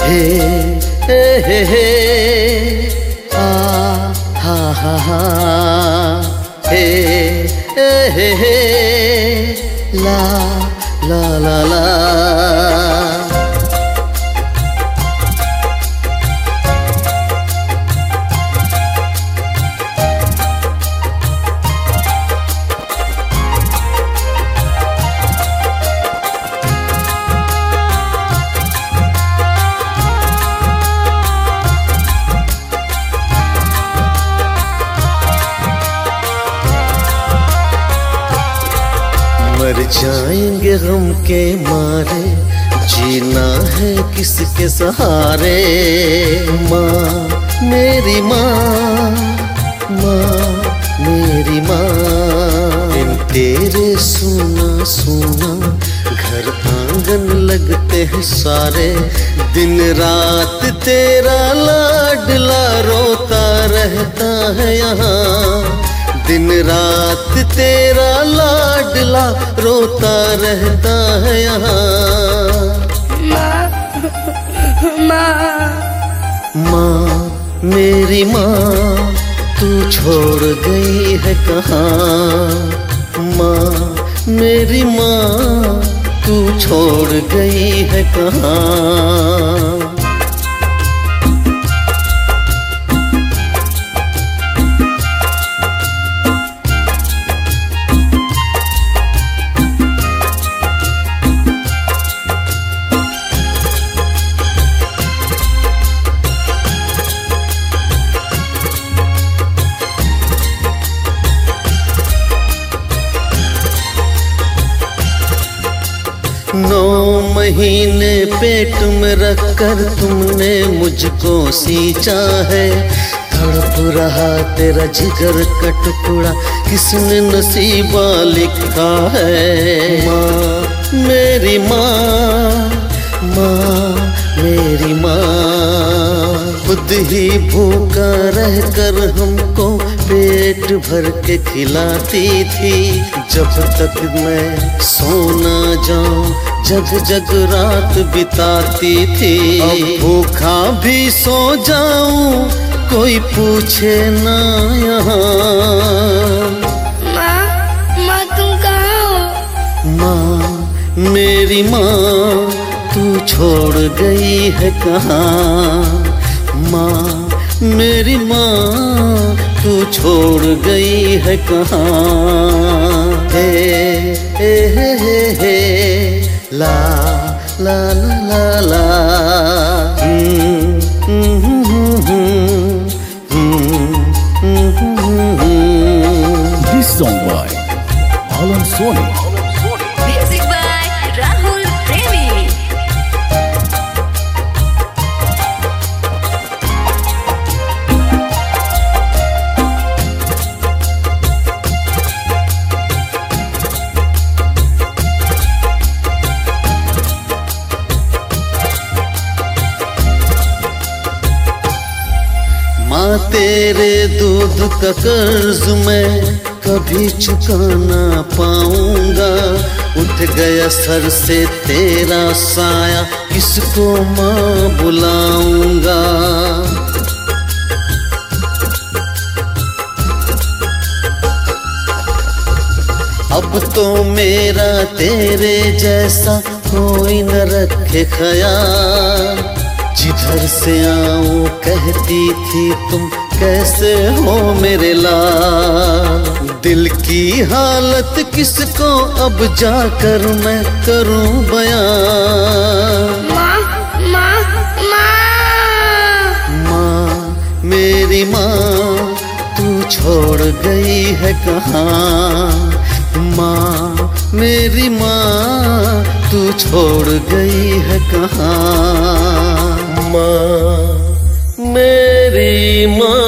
हे हे आ हा हा हा हे ला ला ला ला। मर जाएंगे गम के मारे, जीना है किसके सहारे। माँ मेरी माँ, माँ मेरी माँ। दिन तेरे सुना सुना घर आंगन लगते हैं सारे। दिन रात तेरा लाडला रोता रहता है यहाँ। दिन रात तेरा लाडला रोता रहता है यहाँ। माँ माँ माँ मेरी माँ, तू छोड़ गई है कहाँ। माँ मेरी माँ, तू छोड़ गई है कहाँ। नौ महीने पेट में रखकर तुमने मुझको सींचा है। तड़प रहा तेरा जिगर का टुकड़ा, किसने नसीबा लिखा है। माँ मेरी माँ, माँ मेरी माँ। खुद ही भूखा रहकर हमको पेट भर के खिलाती थी। जब तक मैं सो न जाऊं जग जग रात बिताती थी। अब भूखा भी सो जाऊं कोई पूछे ना यहाँ। माँ तुम कहाँ हो? माँ मेरी माँ, तू छोड़ गई है कहाँ। माँ मेरी माँ, तू छोड़ गई है कहाँ। हे ला ला ला ला ला। This song by Alan Soni. Music by Rahul Premi. माँ तेरे दूध का कर्ज मैं कभी चुका ना पाऊंगा। उठ गया सर से तेरा साया, किसको माँ बुलाऊंगा। अब तो मेरा तेरे जैसा कोई न रखे ख्याल। जिधर से आऊं कहती थी तुम, कैसे हो मेरे लाल। दिल की हालत किसको अब जाकर मैं करूं बयां। माँ माँ माँ माँ मेरी माँ, तू छोड़ गई है कहाँ। माँ मेरी माँ, तू छोड़ गई है कहाँ। माँ मेरी माँ।